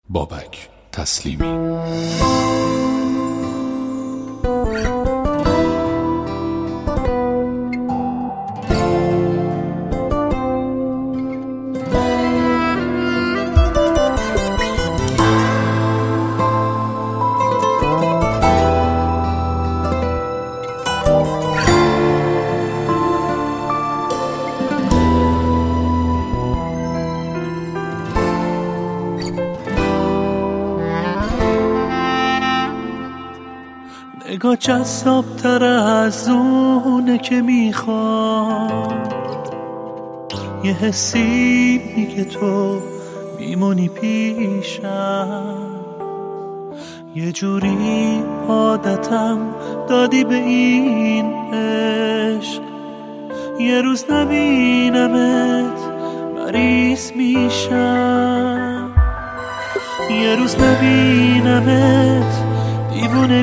بابک تسلیمی. نگاه جذاب تر از اونه که میخواد، یه حسی میگه تو میمونی پیشم، یه جوری عادتم دادی به این عشق، یه روز نبینمت مریض میشم، یه روز نبینمت دیوونه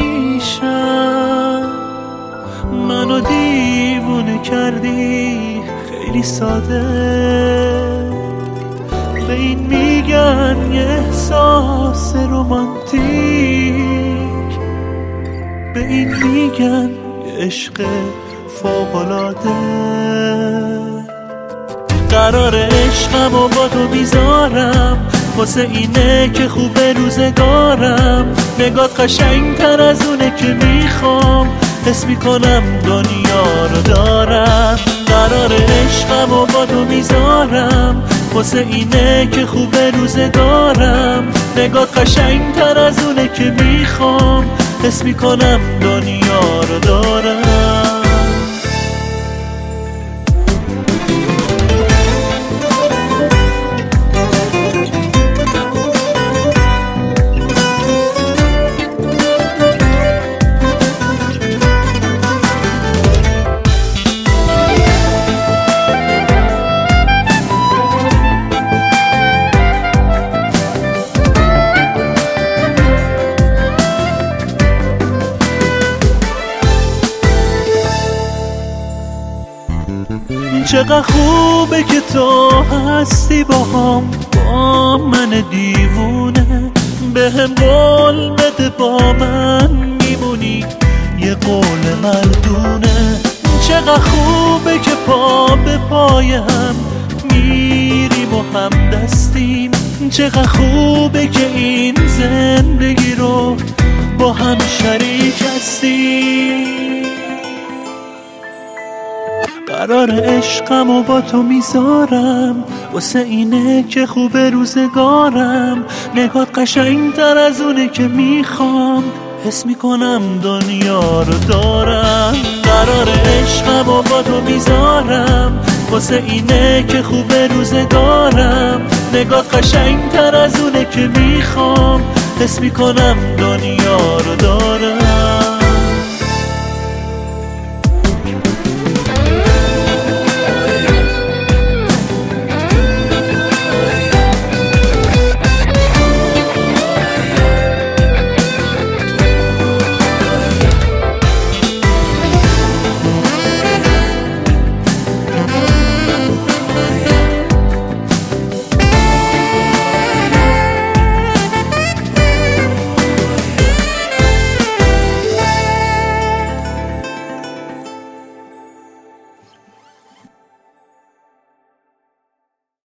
میشم. منو دیوونه کردی خیلی ساده، به این میگن یه احساس رومانتیک، به این میگن یه عشق فوق‌العاده. قرار عشقمو با تو میذارم، واسه اینه که خوبه روزگارم. نگات قشنگتر از اونه که میخوام، حس میکنم دنیا رو دارم. قرار عشقمو با تو میذارم، واسه اینه که خوبه روزگارم. نگات قشنگتر از اونه که میخوام، حس میکنم دنیا رو دارم. چقدر خوبه که تو هستی با من دیوونه. بهم قول بده با من میمونی، یه قول مردونه. چقدر خوبه که پا به پای هم میریم و هم دستیم. چقدر خوبه که این زندگی رو با هم شریک هستیم. قرار عشقمو با تو میذارم، واسه اینه که خوبه روزگارم. نگات قشنگتر از اونه که میخوام، حس میکنم دنیا رو دارم. قرار عشقمو با تو میذارم، واسه اینه که خوبه روزگارم. نگات قشنگتر از اونه که میخوام، حس میکنم دنیا رو دارم.